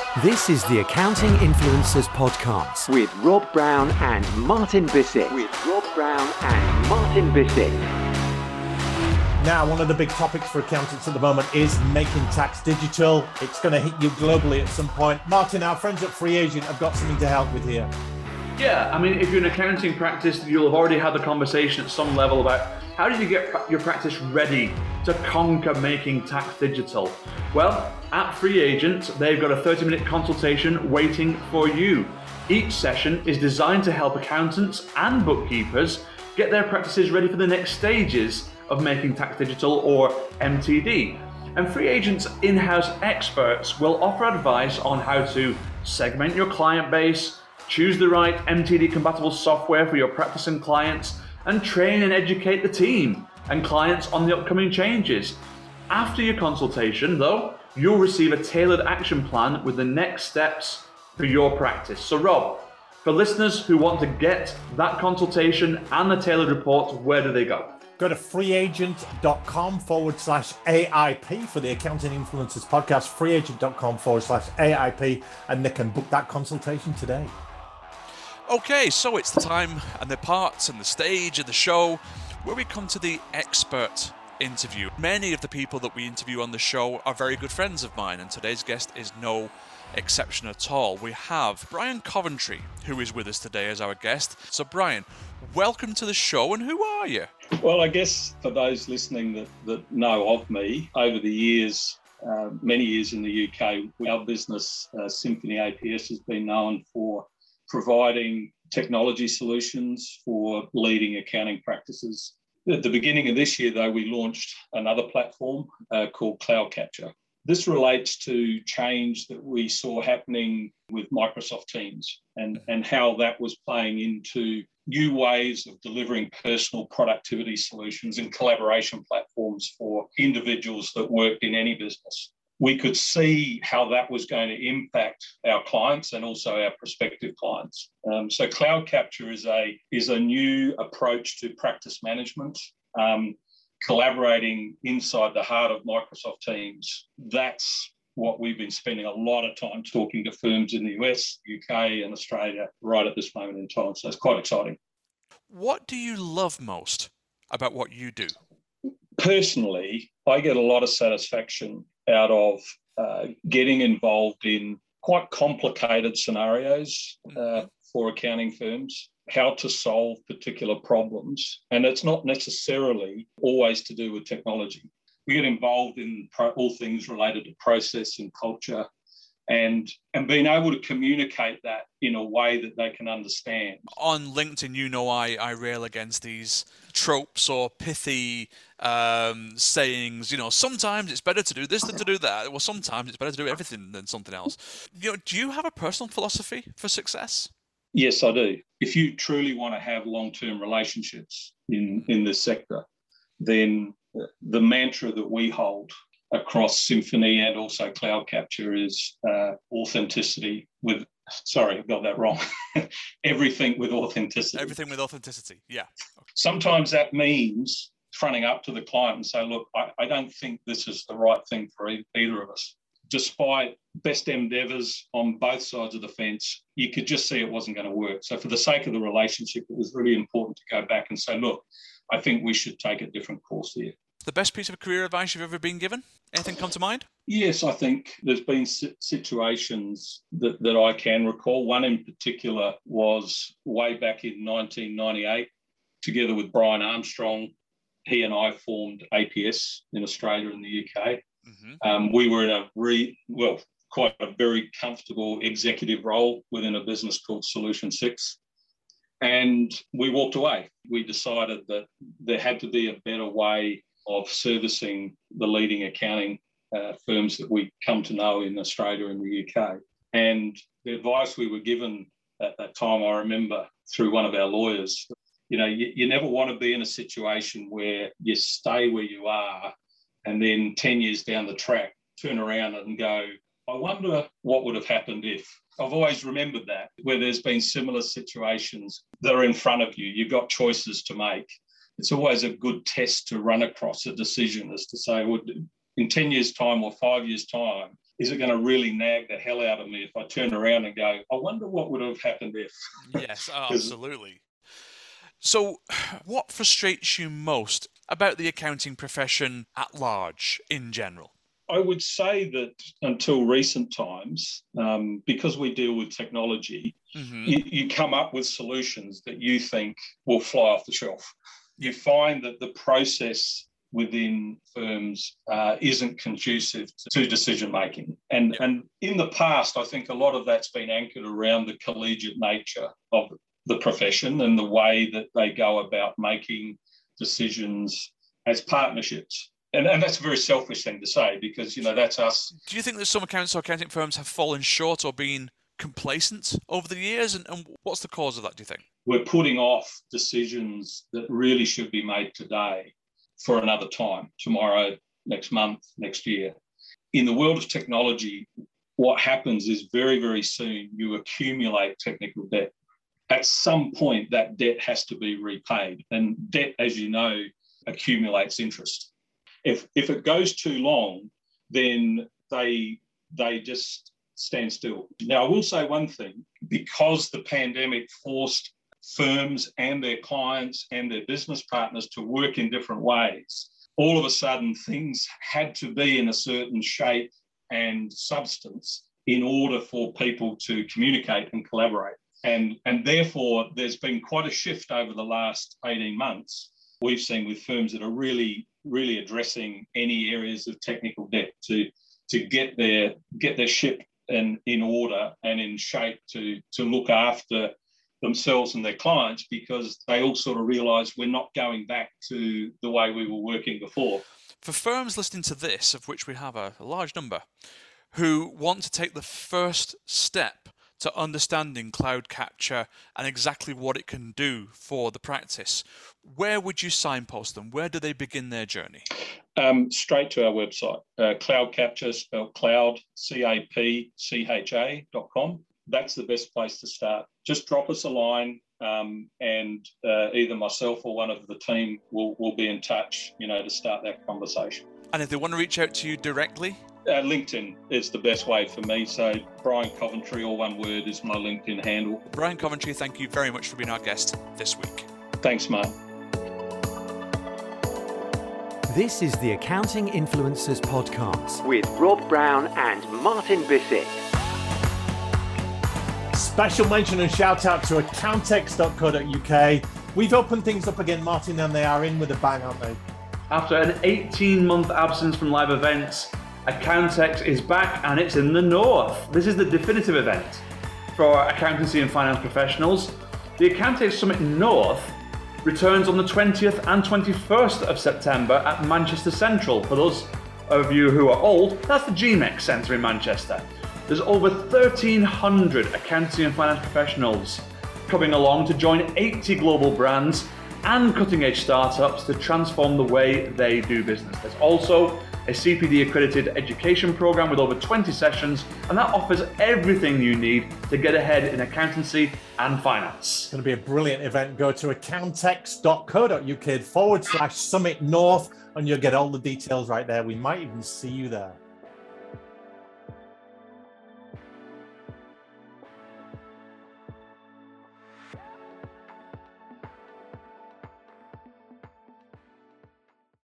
This is the Accounting Influencers Podcast with Rob Brown and Martin Bissett. Now, one of the big topics for accountants at the moment is making tax digital. It's going to hit you globally at some point. Martin, our friends at Free Agent have got something to help with here. Yeah, I mean, if you're an accounting practice, you'll have already had the conversation at some level about how do you get your practice ready to conquer making tax digital? Well, at Free Agent, they've got a 30-minute consultation waiting for you. Each session is designed to help accountants and bookkeepers get their practices ready for the next stages of making tax digital, or MTD. And Free Agent's in-house experts will offer advice on how to segment your client base, choose the right MTD-compatible software for your practice and clients, and train and educate the team and clients on the upcoming changes. After your consultation, though, you'll receive a tailored action plan with the next steps for your practice. So Rob, for listeners who want to get that consultation and the tailored report, where do they go? Go to freeagent.com/AIP for the Accounting Influencers Podcast, freeagent.com/AIP, and they can book that consultation today. Okay, so it's the time and the parts and the stage of the show where we come to the expert interview. Many of the people that we interview on the show are very good friends of mine, and today's guest is no exception at all. We have Brian Coventry, who is with us today as our guest. So Brian, welcome to the show, and who are you? Well, I guess for those listening that know of me, over the years, many years in the UK, our business, Symphony APS, has been known for providing technology solutions for leading accounting practices. At the beginning of this year, though, we launched another platform called Cloud Capture. This relates to change that we saw happening with Microsoft Teams and how that was playing into new ways of delivering personal productivity solutions and collaboration platforms for individuals that worked in any business. We could see how that was going to impact our clients and also our prospective clients. So Cloud Capture is a new approach to practice management, collaborating inside the heart of Microsoft Teams. That's what we've been spending a lot of time talking to firms in the US, UK and Australia right at this moment in time. So it's quite exciting. What do you love most about what you do? Personally, I get a lot of satisfaction out of getting involved in quite complicated scenarios for accounting firms, how to solve particular problems. And it's not necessarily always to do with technology. We get involved in all things related to process and culture and being able to communicate that in a way that they can understand. On LinkedIn, I rail against these tropes or pithy sayings. Sometimes it's better to do this than to do that. Well, sometimes it's better to do everything than something else. Do you have a personal philosophy for success? Yes, I do. If you truly want to have long-term relationships in this sector, then the mantra that we hold across Symphony and also Cloud Capture is authenticity with, sorry, I got that wrong. Everything with authenticity. Everything with authenticity, yeah. Okay. Sometimes that means fronting up to the client and say, look, I don't think this is the right thing for either of us. Despite best endeavours on both sides of the fence, you could just see it wasn't going to work. So for the sake of the relationship, it was really important to go back and say, look, I think we should take a different course here. The best piece of career advice you've ever been given? Anything come to mind? Yes, I think there's been situations that I can recall. One in particular was way back in 1998, together with Brian Armstrong. He and I formed APS in Australia and the UK. Mm-hmm. We were in quite a very comfortable executive role within a business called Solution 6. And we walked away. We decided that there had to be a better way of servicing the leading accounting firms that we come to know in Australia and the UK. And the advice we were given at that time, I remember through one of our lawyers, you never want to be in a situation where you stay where you are and then 10 years down the track, turn around and go, I wonder what would have happened if. I've always remembered that, where there's been similar situations that are in front of you. You've got choices to make. It's always a good test to run across a decision as to say, well, in 10 years' time or 5 years' time, is it going to really nag the hell out of me if I turn around and go, I wonder what would have happened if? Yes, absolutely. So what frustrates you most about the accounting profession at large in general? I would say that until recent times, because we deal with technology, you come up with solutions that you think will fly off the shelf. You find that the process within firms isn't conducive to decision making. And in the past, I think a lot of that's been anchored around the collegiate nature of the profession and the way that they go about making decisions as partnerships. And that's a very selfish thing to say because, that's us. Do you think that some accountants or accounting firms have fallen short or been complacent over the years? And what's the cause of that, do you think? We're putting off decisions that really should be made today for another time, tomorrow, next month, next year. In the world of technology, what happens is very, very soon you accumulate technical debt. At some point, that debt has to be repaid. And debt, as you know, accumulates interest. If it goes too long, then they just stand still. Now, I will say one thing, because the pandemic forced firms and their clients and their business partners to work in different ways, all of a sudden things had to be in a certain shape and substance in order for people to communicate and collaborate. And therefore, there's been quite a shift over the last 18 months we've seen with firms that are really addressing any areas of technical debt to get their ship in order and in shape to look after themselves and their clients, because they all sort of realise we're not going back to the way we were working before. For firms listening to this, of which we have a large number, who want to take the first step to understanding cloud capture and exactly what it can do for the practice, where would you signpost them? Where do they begin their journey? Straight to our website, Cloud Capture, spelled cloud, CAPCHA.com. That's the best place to start. Just drop us a line and either myself or one of the team will be in touch, to start that conversation. And if they want to reach out to you directly? LinkedIn is the best way for me. So Brian Coventry, all one word, is my LinkedIn handle. Brian Coventry, thank you very much for being our guest this week. Thanks, Mark. This is the Accounting Influencers Podcast with Rob Brown and Martin Bissett. Special mention and shout out to accountex.co.uk. We've opened things up again, Martin, and they are in with a bang, aren't they? After an 18-month absence from live events, Accountex is back and it's in the north. This is the definitive event for accountancy and finance professionals. The Accountex Summit North returns on the 20th and 21st of September at Manchester Central. For those of you who are old, that's the GMEX Centre in Manchester. There's over 1,300 accountancy and finance professionals coming along to join 80 global brands and cutting-edge startups to transform the way they do business. There's also a CPD accredited education program with over 20 sessions, and that offers everything you need to get ahead in accountancy and finance. It's going to be a brilliant event. Go to accountex.co.uk/Summit North and you'll get all the details right there. We might even see you there.